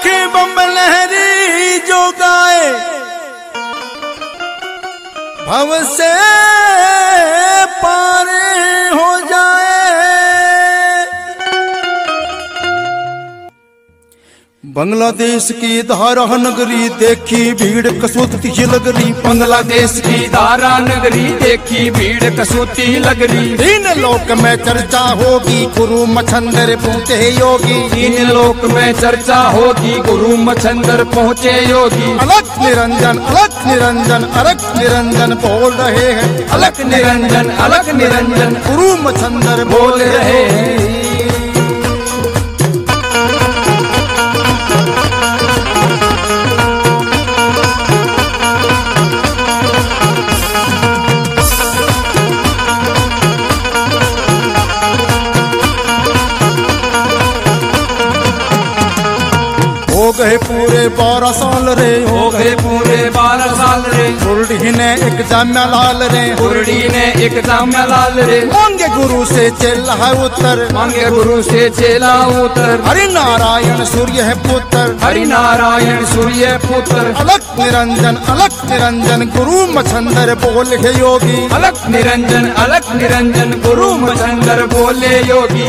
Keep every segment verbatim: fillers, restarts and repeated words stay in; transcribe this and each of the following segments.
अनोखे बम लहरी जो गाए भव से पार हो जाए। बांग्लादेश की धारा नगरी देखी भीड़ कसौती लगरी। बांग्लादेश की धारा नगरी देखी भीड़ कसौती लगरी। तीन लोक में चर्चा होगी गुरु मच्छंदर पहुँचे योगी। तीन लोक में चर्चा होगी गुरु मच्छंदर पहुँचे योगी। अलख निरंजन अलख निरंजन अलख निरंजन बोल रहे हैं। अलख निरंजन अलख निरंजन गुरु मच्छंदर बोल रहे हैं। हो गए पूरे बारह साल रे। हो गए पूरे बारह साल रे। गुरडी ने एक जाम्या लाल रे। गुरडी ने एक जाम्या लाल रे। मांगे गुरु से चेला है उत्तर। मांगे गुरु से चेला उत्तर। हरि नारायण सूर्य है पुत्र। हरि नारायण सूर्य पुत्र। अलख निरंजन अलख निरंजन गुरु मच्छंदर बोले है योगी। अलख निरंजन अलख निरंजन गुरु मच्छंदर बोले योगी।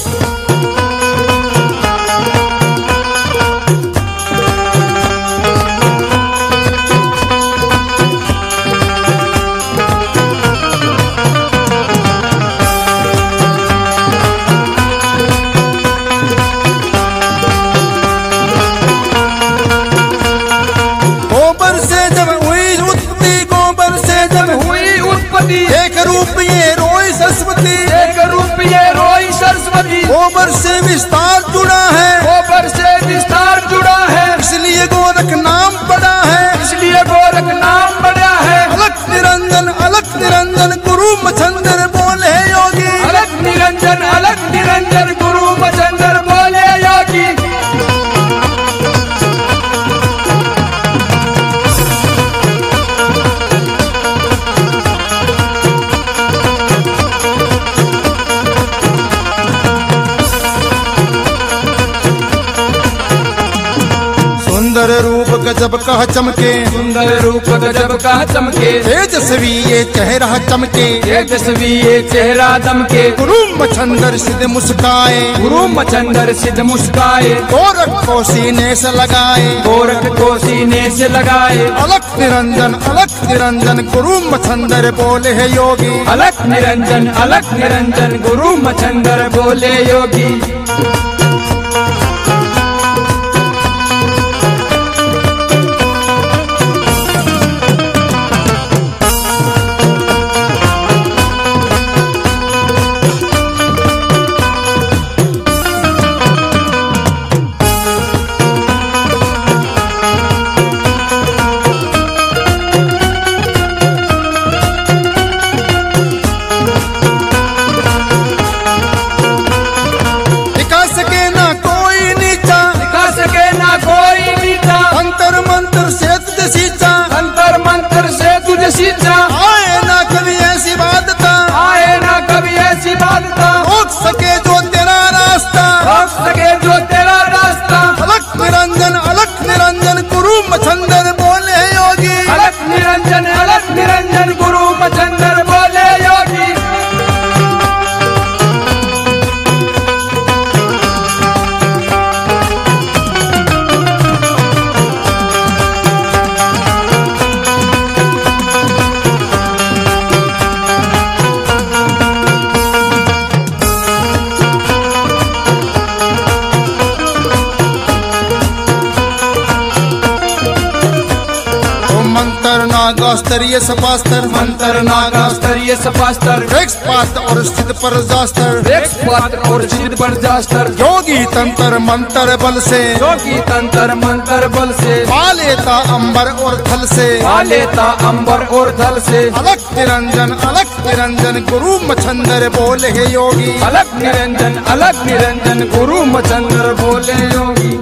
गोबर से जब हुई उत्पत्ति गोबर से जब हुई उत्पत्ति एक रूप ये रोई सरस्वती। एक रूप ये रोई सरस्वती। गोबर से विस्तार जुड़ा है। गोबर से विस्तार जुड़ा है। इसलिए गोरख नाम पड़ा है। इसलिए गोरख नाम पड़ा है। अलख निरंजन अलख निरंजन गुरु मच्छंदर बोले योगी। अलख निरंजन अलख निरंजन गुरु मच्छंदर बोले योगी। सुंदर रूप गजब का चमके। सुंदर रूप गजब का चमके। तेजस्वी ये चेहरा चमके। तेजस्वी ये चेहरा दमके। गुरु मच्छंदर सिद्ध मुस्काए। गुरु मच्छंदर सिद्ध मुस्काए। गोरख को सीने से लगाए। गोरख को सीने से लगाए। अलख निरंजन अलख निरंजन गुरु मच्छंदर बोले है योगी। अलख निरंजन अलख निरंजन गुरु मच्छंदर बोले योगी। सीता आए ना कभी ऐसी बात आए ना कभी ऐसी बात रोक सके जो तेरा रास्ता। रोक सके जो तेरा रास्ता। अलख निरंजन अलख निरंजन गुरु मच्छंदर बोले योगी। अलख निरंजन अलख निरंजन गुरु मच्छंदर बोले योगी। मंत्र नागास्तरीय सपास्तर। मंत्र नागास्तरीय सपास्तर। वृक्ष पात और स्थित पर जास्तर। वृक्ष पात और स्थित पर जास्तर। योगी तंत्र मंत्र बल से। योगी तंत्र मंत्र बल से। पा लेता अंबर और थल से। पा लेता अंबर और थल से। अलख निरंजन अलख निरंजन गुरु मच्छंदर बोले है योगी। अलख निरंजन अलख निरंजन गुरु मच्छंदर बोले योगी।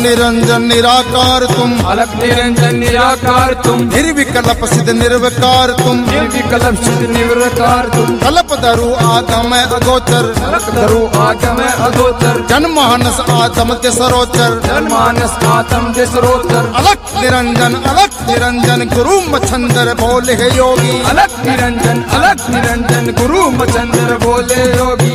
निरंजन निराकार तुम, अलग निरंजन निराकार तुम, निर्विकल्प सिद्ध निर्विकार तुम, निर्विकल्प सिद्ध निर्विकार तुम, कल्प तरु आगम अगोचर, अलग धरु आगम अगोचर, जनमानस आत्म के सरोचर, जनमानस आत्म के सरोचर, अलख निरंजन अलख निरंजन गुरु मछंदर बोले हे योगी, अलग निरंजन अलग निरंजन गुरु मचंदर बोले योगी।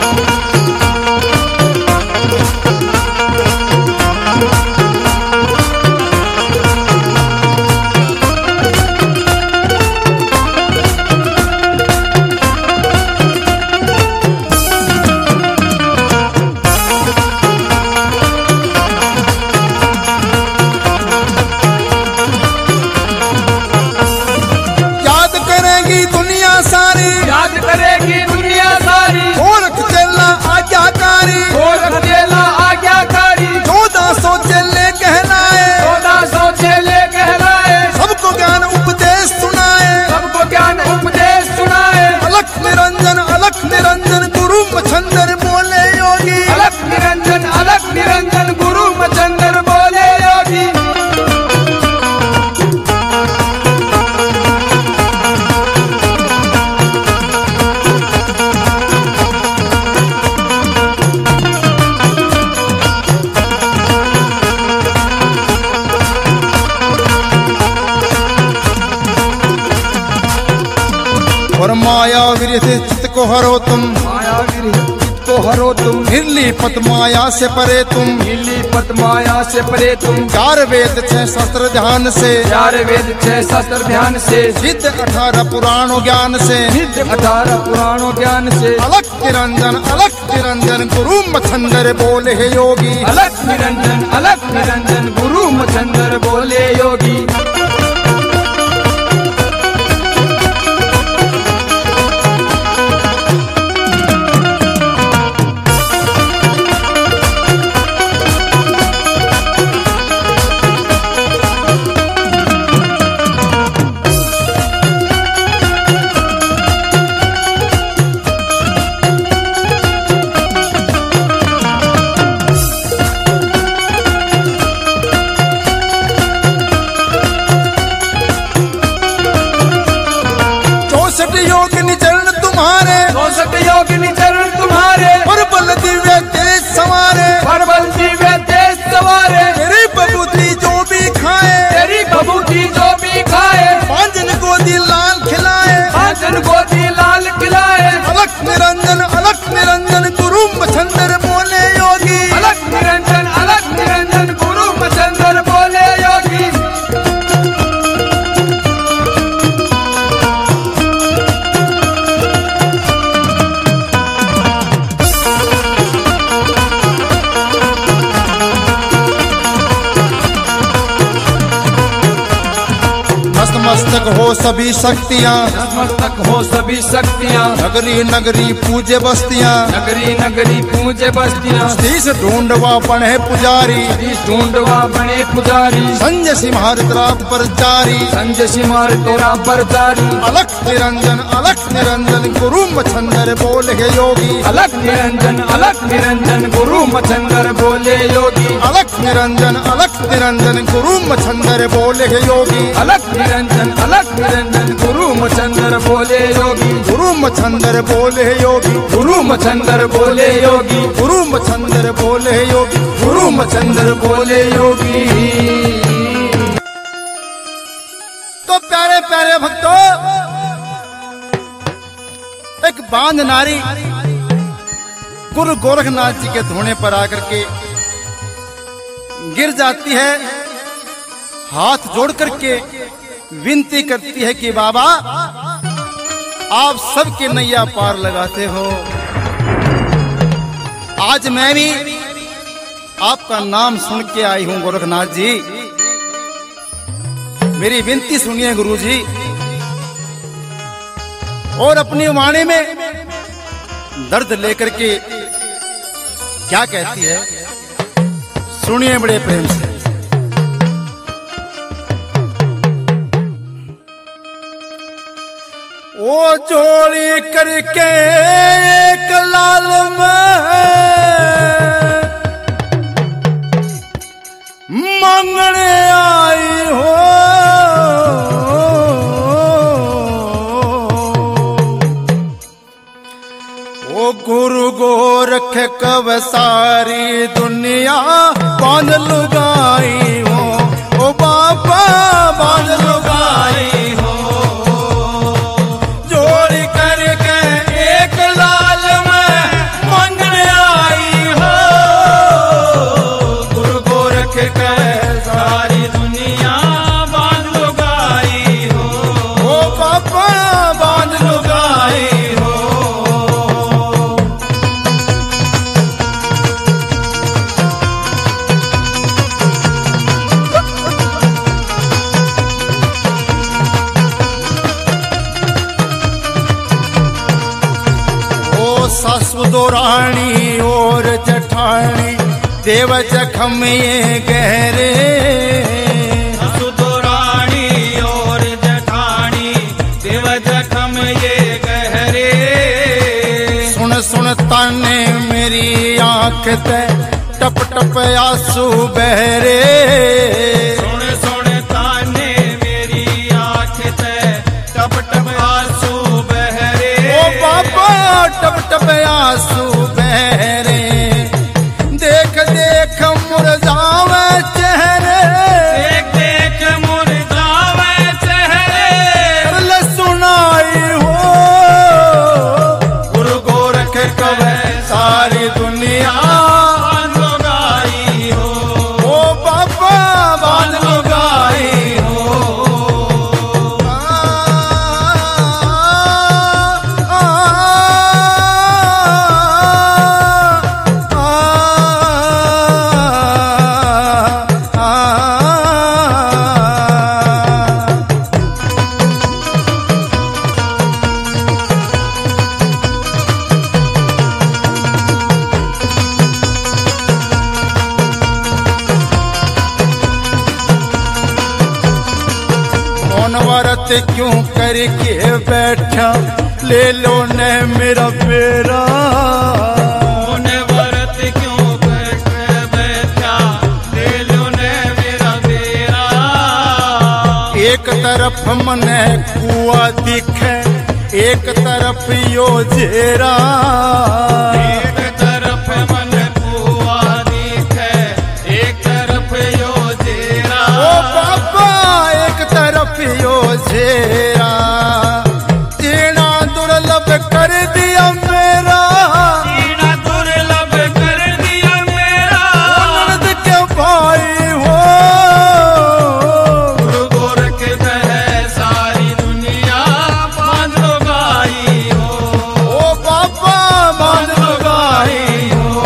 याद करेगी दुनिया सारी, गोरख चेला आज्ञाकारी, गोरख चेला आज्ञाकारी, चौदह सौ चेले कहलाए, चौदह सौ चेले कहलाए, सबको ज्ञान उपदेश सुनाए, सबको ज्ञान उपदेश सुनाए, अलख निरंजन अलख निरंजन गुरु मछंदर बोले योगी, अलग निरंजन अलग निरंजन गुरु मचंदर बोले योगी। और माया विरह चित्त को हरो तुम, माया विरह चित्त को हरो तुम, निर्लिपत माया से परे तुम, निर्लिपत माया से परे तुम, चार वेद छह शास्त्र ध्यान से, चार वेद छह शास्त्र ध्यान से, सिद्ध अठारह पुराणों ज्ञान से, सिद्ध अठारह पुराणों ज्ञान से, अलख निरंजन अलख निरंजन गुरु मछंदर बोले हे योगी, अलग निरंजन अलग निरंजन गुरु मचंदर बोले योगी। योगिनी चरण तुम्हारे, चौसठ योगिनी चरण तुम्हारे, परबल दिव्य तेज सवारे, परबल दिव्य तेज सवारे, तेरी बबूती जो भी खाए, तेरी बबूती जो भी खाए, पांचन गोदी लाल खिलाए, पांचन गोदी लाल खिलाए, अलख निरंजन अलख निरंजन गुरु मछंदर बोले योगी, अलग निरंजन अलग निरंजन गुरु मचंदर बोले योगी। मस्तक हो सभी शक्तियाँ, नतमस्तक हो सभी शक्तियाँ, नगरी नगरी पूजे बस्तियाँ, नगरी नगरी पूजे बस्तियाँ, शीश ढूंढवा बने पुजारी, शीश ढूंढवा बने पुजारी, संजय सिंहार तेरा पर जारी, संजय सिमार तेरा बरदारी, अलख निरंजन अलख निरंजन गुरु मछंदर बोले हे योगी, अलग निरंजन अलग निरंजन गुरु मचंदर बोले योगी, अलख निरंजन अलख निरंजन गुरु मछंदर बोले हे योगी, अलग निरंजन अलग निरंजन गुरु मचंदर बोले योगी, गुरु मछंदर बोले हे योगी, गुरु मचंदर बोले योगी, गुरु मछंदर बोले हे योगी, गुरु मचंदर बोले योगी। तो प्यारे प्यारे भक्तों, एक बांझ नारी गुरु गोरखनाथ जी के धोने पर आकर के गिर जाती है, हाथ जोड़ करके विनती करती है कि बाबा आप सबके नैया पार लगाते हो, आज मैं भी आपका नाम सुन के आई हूं गोरखनाथ जी, मेरी विनती सुनिए गुरु जी। और अपनी वाणी में दर्द लेकर के क्या कहती है, सुनिए बड़े प्रेम से। वो जोड़ी करके एक लाल में सारी दुनिया बांध लुगाई हो, ओ बाबा बांध लुगाई हो। जोड़ करके एक लाल में मंगने आई हो, गुरु गोरख के सारी दुनिया बांध लुगाई हो, ओ बाबा बांध लुगाई हो। सासु दौरानी और जठानी देव जखम ये गहरे, सासु दौरानी और जठानी देव जखम ये गहरे। सुन सुन ताने मेरी आंख ते टप टप आंसू बहरे, सुन सुन ताने मेरी आंख ते टप टप आंसू बहरे। ओ बाबा टप टप आंसू बहरे, देख देख मुरझावे चेहरे, देख देख मुरझावे चेहरे। कर ले सुनाई हो, गुरु गोरख कवे सारी दुनिया बांध लुगाई हो, ओ बाबा बांध लुगाई हो। आ, आ, आ, आ, मौन व्रत क्यों करके बैठा, ले लो न मेरा बेरा। मौन व्रत क्यों करके बैठा, ले लो ने मेरा बेरा। एक तरफ मन कुआ दिखे, एक तरफ यो जेरा, एक तरफ मन कुआ दिखे, एक तरफ यो जेरा। ओ बाबा एक तरफ यो जेरा, जीना दुर्लभ कर दिया मेरा, जीना दुर्लभ कर दिया मेरा। ननद के भाई हो, गुरु गोरख कहे सारी दुनिया बांध लुगाई हो, ओ बाबा बांध लुगाई हो।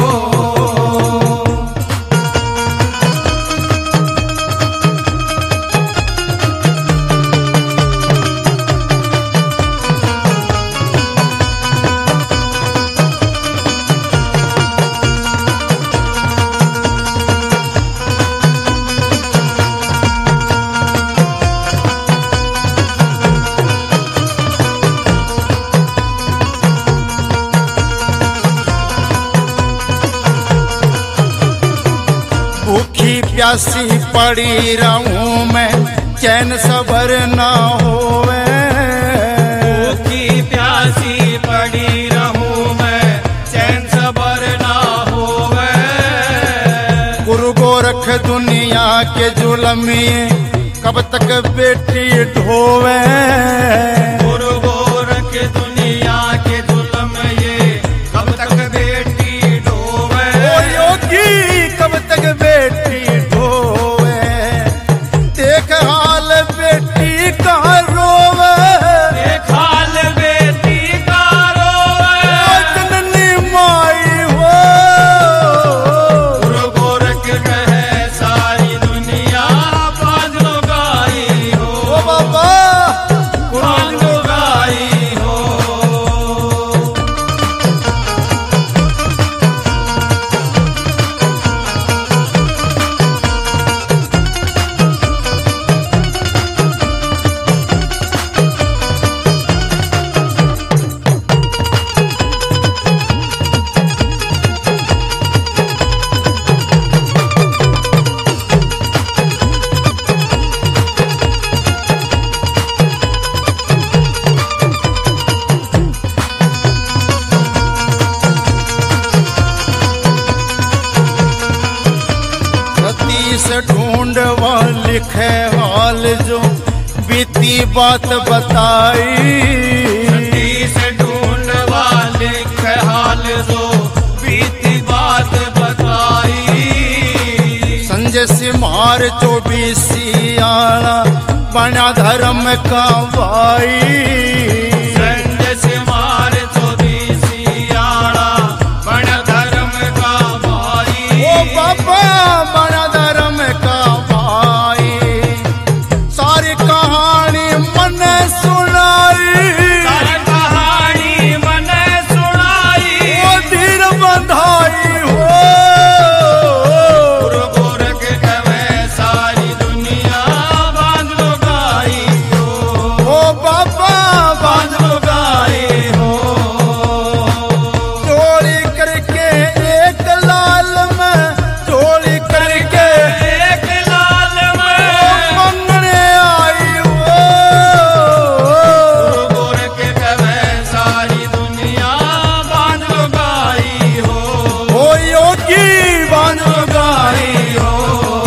भूखी प्यासी पड़ी रहूं मैं, चैन सबर ना होवे, भूखी प्यासी पड़ी रहूं मैं, चैन सबर ना होवे। गुरु गोरख दुनिया के जुलमिए कब तक बेटी ढोवे, गुरु गोरख दुनिया के जुल्म ये कब तक बेटी ढोवे। ओ योगी कब तक बेटी ढोवे, देख हाल बेटी का रोवे, देख हाल बेटी का रोवे। ओ जननी माई हो, गुरु गोरख कहे सारी दुनिया बांध लुगाई हो, ओ बाबा बांध लुगाई हो। जो बीती बात बताई। सतीश ढूंढवा लिख हाल जो बीती बात बताई। संजय सिम्हार चौबीसी आना बना धर्म का भाई। संजय सिम्हार चौबीसी आना बना धर्म का भाई। ओ बाबा बना धर्म का भाई। सारी कहानी मन सुनाई। सारी कहानी मन सुनाई। ओ धीर बंधाई हो। गुरु गोरख कवे सारी दुनिया बांध लो गाई हो। ओ बाबा बांध लो गाई हो। चोरी करके एक लाल में, चोरी करके एक लाल में मंगने आई हो। गुरु गोरख कवे सारी दुनिया बांध लो गाई हो। ओ योगी बांध बांध लो गाई हो।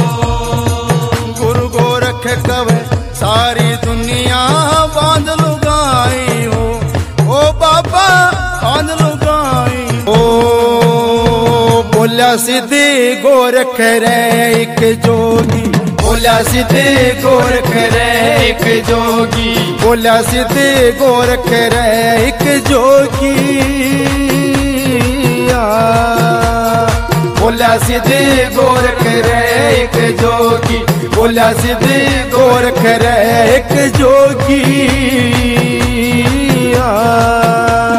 गुरु गोरख कवे सारी दुनिया बांध लुगाई हो। ओ बाबा बांध लुगाई हो। बोलिया सिद्धि गोरख रे एक जोगी। बोलिया सिद्धि गोरख रे एक जोगी। बोलिया सिद्धि गोरख रे एक जोगी। आ, बोलिया सिद्धि गोरख रे एक जोगी। बोलिया सिद्धि गोरख रे एक जोगी। आ,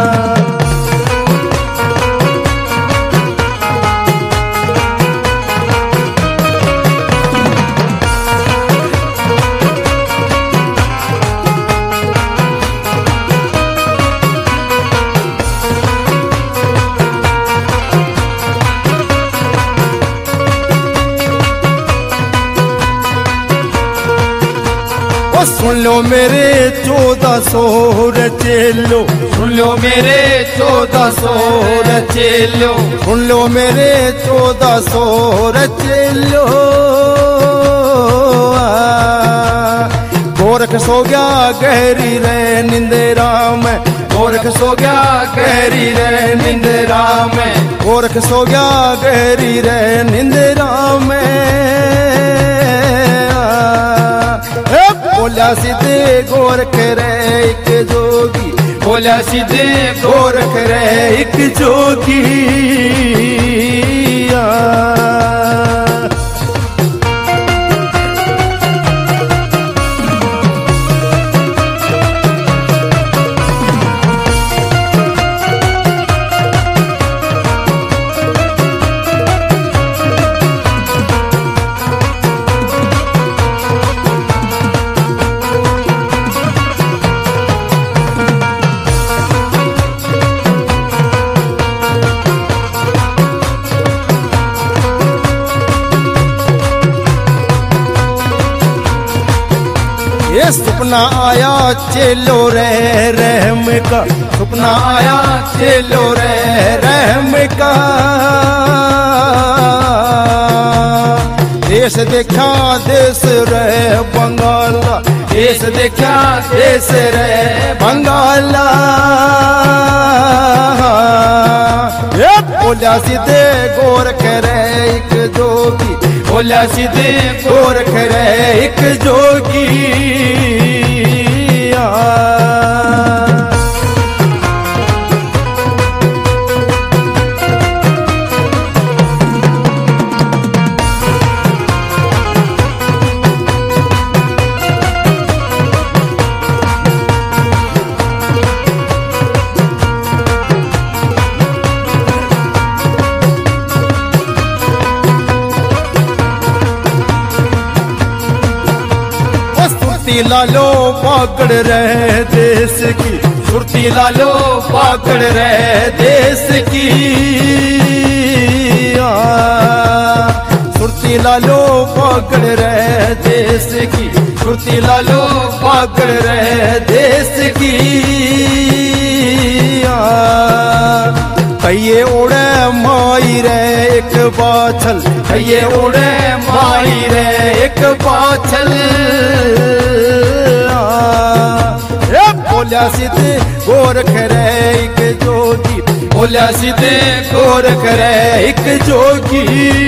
ओ सुन लो मेरे चौदह सौ रचेलो। सुन लो मेरे चौदह सौ रचेलो। सुन लो मेरे चौदह सौ रचेलो। गोरख सो गया गहरी रे निंदेरा में। गोरख सो गया गहरी रे निंदेरा में। गोरख सो गया गहरी रे निंदेरा में। बोलिया सिद्धि गोरख रे एक जोगी। बोलिया सिद्धि गोरख रे एक जोगी। आ, ये सपना आया चेलो रे रहम का। सपना आया चेलो रे रहम का। देश देखा देश रे बंगाला। देश देखा देश रे बंगाला। ये बोलिया सिद्धि गोरख रे एक जोगी। बोलिया सिद्धि गोरख रे एक जोगी। आ, सुरती लालो पाकड़ रहे देश की। सुरती लालो पाकड़ रहे देश की। आ, सुरती लालो पाकड़ रहे देश की। सुरती लालो पाकड़ रहे देश की। आ, हइये उड़े माई रे एक बाछल, हइये उड़े माई रे एक बाछल। बोलिया सीधे गोरख रे एक जोगी, बोलिया सीधे गोरख रे एक जोगी।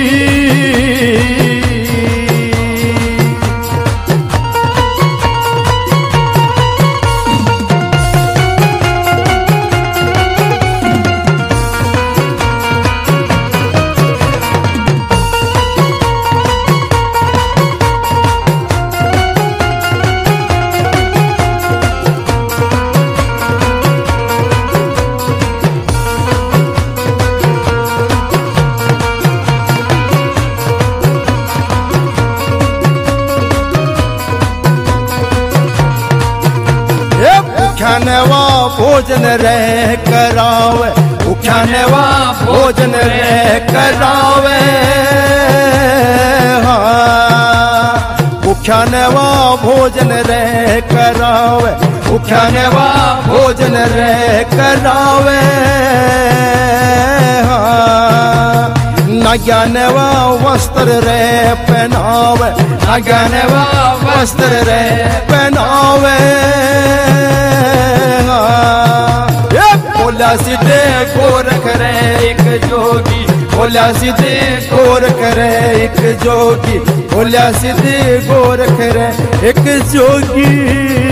भूख्यानवा भोजन रे करावे, भूख्यानवा भोजन रे करावे। हाँ भूख्यानवा भोजन रे करावे, भूख्यानवा भोजन रे करावे। हाँ नज्ञानवा वस्त्र रे पहनावे, नज्ञानवा वस्त्र रे पहनावे। बोला सीधे गोरख रे एक जोगी, बोला सीधे गोरख रे एक जोगी, बोला सीधे गोरख रे एक जोगी।